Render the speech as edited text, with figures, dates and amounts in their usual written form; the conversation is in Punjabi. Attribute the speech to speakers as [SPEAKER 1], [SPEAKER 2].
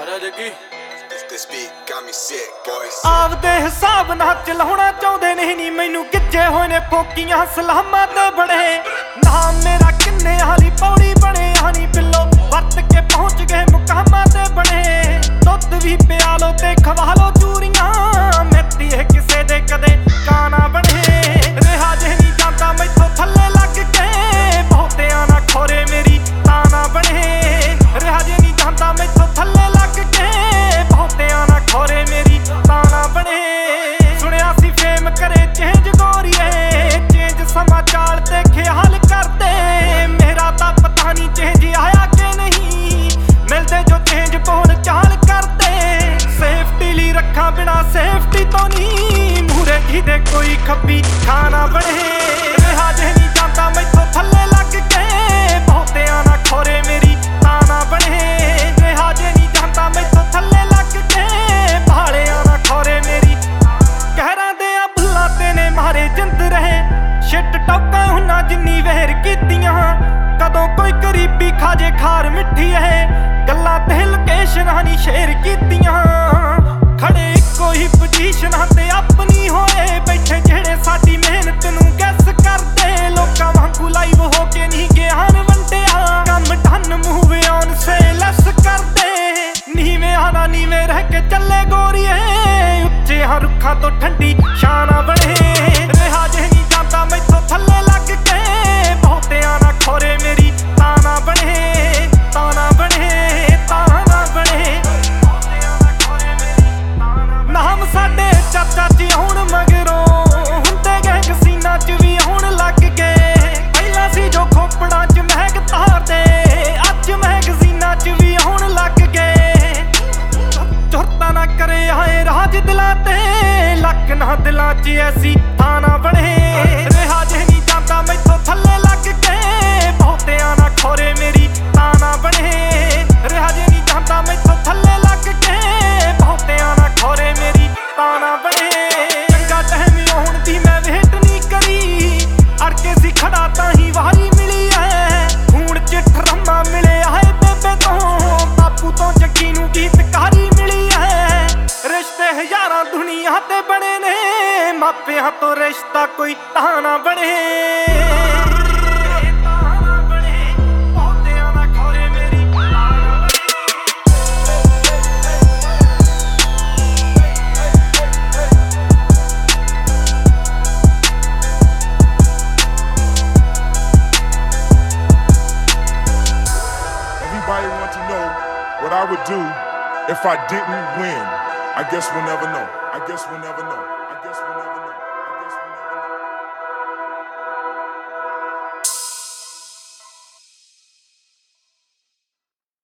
[SPEAKER 1] This beat got me sick, boys.
[SPEAKER 2] ਆਪਦੇ ਹਿਸਾਬ ਨਾਲ ਚਲਾਉਣਾ ਚਾਹੁੰਦੇ ਨਹੀਂ ਮੈਨੂੰ ਗਿੱਜੇ ਹੋਏ ਨੇ ਫੋਕੀਆਂ ਸਲਾਮਾਂ ਤੇ ਬੜੇ ਨਾਮ ਮੇਰਾ ਕਿੰਨੇ ਹਾਲੀ ਪੌੜੀ ਬਣੇ ਹਾਨੀ ਪਿੱਲੋ ਵਰਤ ਕੇ ਪਹੁੰਚ ਗਏ ਮੁਕਾਮਾਂ ਤੇ ਬਣੇ ਦੁੱਧ ਵੀ ਪਿਆ ਲੋ ਤੇ ਖਵਾ ਲੋ ਚੂਰੀਆਂ ਮਿੱਤੀ ਇਹ ਕਿਸੇ ਦੇ ਕਦੇ ਕਾਣਾ ਬਣੇ ਰਿਹਾ ਜੇ ਨਹੀਂ ਜਾਂਦਾ ਮੈਥੋਂ ਥੱਲੇ ਲੱਗ ਕੇ ਬਹੁਤਿਆਂ ਨਾ ਖੋਰੇ ਮੇਰੀ ਤਾਣਾ ਬਣੇ ਰਿਹਾ ਜੇ ਨਹੀਂ ਜਾਂਦਾ ਮੈਥੋਂ ਥੱਲੇ ਲੱਗ ਕੇ ਬਹੁਤਿਆਂ ਨਾ ਖੋਰੇ ਮੇਰੀ ਤਾਣਾ ਬਣੇ ਸੁਣਿਆ ਸੀ ਫੇਮ ਕਰੇ ਚੇਂਜ ਗੋਰੀਏ ਚੇਂਜ ਸਮਾਂ ਚਾਲ ਤੇ ਖਿਆਲ ਕਰਦੇ ਮੇਰਾ ਤਾਂ ਪਤਾ ਨਹੀਂ ਚੇਂਜ ਆਇਆ ਕਿ ਨਹੀਂ ਮਿਲਦੇ ਜੋ ਚੇਂਜ ਬੋਲ ਚਾਲ ਕਰਦੇ ਸੇਫਟੀ ਲਈ ਰੱਖਾਂ ਬਿਨਾ ਸੇਫਟੀ ਤੋਂ ਨਹੀਂ ਮੂਰੇ ਜਿਹਦੇ ਕੋਈ ਖੱਬੀ ਖਾਣਾ ਬਣੇ ਰਿਹਾ ਜੇ ਨਹੀਂ ਜਾਂਦਾ ਮੈਥੋਂ ਥੱਲੇ ਲੱਗ ਕੇ ਬਹੁਤਿਆਂ ਨਾ ਖੋਰੇ ਮੇਰੀ ਤਾਣਾ ਬਣੇ ਰਿਹਾ ਜੇ ਨਹੀਂ ਜਾਂਦਾ ਮੈਥੋਂ ਥੱਲੇ ਲੱਗ ਕੇ ਭਾਲਿਆਂ ਨਾ ਖੋਰੇ ਮੇਰੀ ਕਹਿਰਾਂ ਦੇ ਆ ਭੁੱਲਾਂ ਤੇ ਨੇ ਮਾਰੇ ਜਿੰਦ ਰਹੇ ਸ਼ਿਟ ਟੌਕਾਂ ਹੁਣਾ ਜਿੰਨੀ ਵਹਿਰ ਕੀਤੀਆਂ ਕਦੋਂ ਕੋਈ ਗਰੀਬੀ ਖਾਜੇ ਖਾਰ ਮਿੱਠੀ ਇਹ ਗੱਲਾਂ ਤੇ ਲੋਕੇਸ਼ਨਾਂ ਨੀ ਸ਼ੇਅਰ ਕੀਤੀਆਂ ਖੜੇ ਇੱਕੋ ਹੀ ਪੋਜੀਸ਼ਨਾਂ ਤੇ ਆਪਣੀ ਹੋਏ ਬੈਠੇ ਜਿਹੜੇ ਸਾਡੀ ਮਿਹਨਤ ਨੂੰ ਗੈਸ ਕਰਦੇ ਲੋਕਾਂ ਵਾਂਗੂ ਲਾਈਵ ਹੋ ਕੇ ਨਹੀਂ ਗਿਆਨ ਵੰਡਿਆ ਕੰਮ done move on say less ਕਰਦੇ ਨੀਵੇਂ ਰਹਿ ਕੇ ਚੱਲੇ ਗੋਰੀਏ ਉੱਚੇ ਰੁੱਖਾਂ ਤੋਂ ਠੰਡੀ ਸ਼ਾਨਾ ਬਣੇ ਰਿਹਾ ਜੇ ਨਹੀਂ ਜਾਂਦਾ ਮੈਥੋਂ ਥੱਲੇ ਲੱਗ ਕੇ ਬਹੁਤਿਆਂ ਨਾ ਖੋਰੇ ਮੇਰੀ ਤਾਣਾ ਬਣੇ ਤਾਣਾ ਬਣੇ ਤਾਣਾ ਬਣੇ ਨਾਮ ਸਾਡੇ ਚਾਚਾ ਜੀ ਹੁਣ ਮਗਰੋਂ ਹੁੰਦੇ ਗਏ ਕਸੀਨਾ ਚ ਵੀ ਹੁਣ ਲੱਗ ਗਏ ਪਹਿਲਾਂ ਸੀ ਜੋ ਖੋਪੜਾਂ ਚ ਮਹਿਕ ਤਾਰਦੇ ਅੱਜ ਮੈਗਜ਼ੀਨਾਂ ਚ ਵੀ ਹੁਣ ਲੱਗ ਗਏ ਜ਼ੁਰਤਾਂ ਨਾ ਕਰੇ ਆਏ ਰਾਜ ਦਿਲਾਂ ਤੇ ਲੱਕ ਨਾ ਦਿਲਾਂ ਚ ਐਸੀ ਥਾਣਾ ਬਣੇ ਰਿਹਾ ਜੇ ਨਹੀਂ ਜਾਂਦਾ ਮੈਥੋਂ ਥੱਲੇ ਲੱਗ ਕੇ ਬਹੁਤਿਆਂ ਨਾ ਖੋਰੇ ਮੇਰੀ ਤਾਣਾ ਬਣੇ ਰਿਹਾ ਜੇ ਨਹੀਂ ਜਾਂਦਾ ਮੈਥੋਂ ਥੱਲੇ ਲੱਗ ਕੇ ਬਹੁਤਿਆਂ ਨਾ ਖੋਰੇ ਮੇਰੀ ਤਾਣਾ ਬਣੇ ਚੰਗਾ ਟਾਈਮ ਆਉਣ ਦੀ ਮੈਂ ਵੇਟ ਨਹੀਂ ਕਰੀ ਅੜ ਕੇ ਸੀ ਖੜਾ ਤਾਂ ਹੀ ਵਾਰੀ ਮਿਲੀ ਐ ਖੂਨ ਚ ਠਰਮਾ ਮਿਲਿਆ ਹੈ ਬੇਬੇ ਤੋਂ ਬਾਪੂ ਤੋਂ ਜੱਗੀ ਨੂੰ ਗੀਤਕਾਰੀ ਮਿਲੀ ਐ ਰਿਸ਼ਤੇ ਹਜ਼ਾਰਾਂ ਦੁਨੀਆ ਤੇ ਬਣੇ ਨੇ ਮਾਪਿਆਂ ਤੋਂ ਰਿਸ਼ਤਾ ਕੋਈ ਤਾਣਾ ਬਣੇ
[SPEAKER 3] Everybody want to know what I would do if I didn't win. I guess we'll never know.